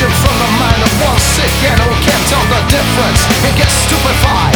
Delusion from the mind of one sick animal can't tell the difference and gets stupefied.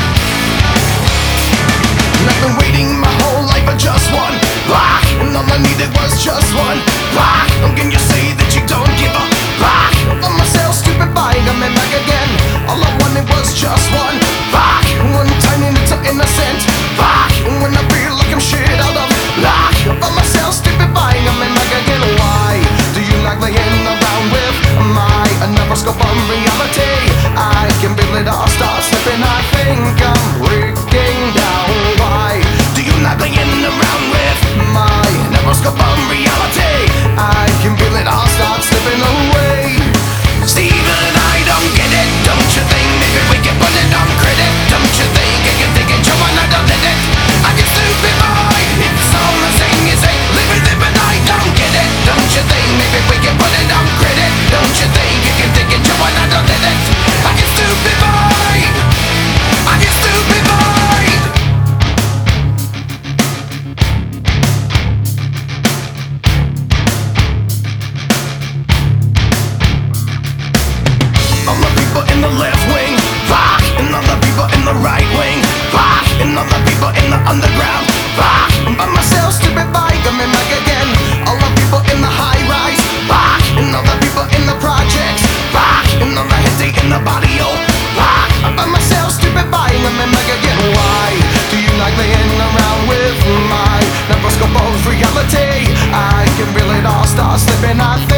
And I've been waiting my whole life for just one rock, and all I needed was just one rock. How can you say that you don't give a rock? I found myself stupefying, I'm back again. All I wanted was just one rock, one tiny little innocent rock. And when I feel like I'm shit out of luck, I found myself stupefying, I'm back again. Why do you like laying around with my never-scope on reality? I can feel it all start slipping, I think I'm breaking down. Why do you like laying around with my never-scope on reality? I can feel it all start slipping away. Steven, I don't get it, don't you think? Maybe we can put it on credit, don't you think? I can think it, someone I don't let it. I get stupid boy, it's all the same, you say live with it, but I don't get it, don't you think? Maybe we can put it on credit, don't you think? You can think it, someone I don't let it. I get stupid boy, I get stupid boy. All the people in the left wing rock, and all the people in the right wing rock, and all the people in the underground rock. I'm by myself, stupid bike, I'm in back again. All the people in the high rise rock, and all the people in the projects rock, and all the headache in the barrio rock. I'm by myself, stupid bike, I'm in back again. Why do you like laying around with my never-scope of reality? I can feel it all start slipping, I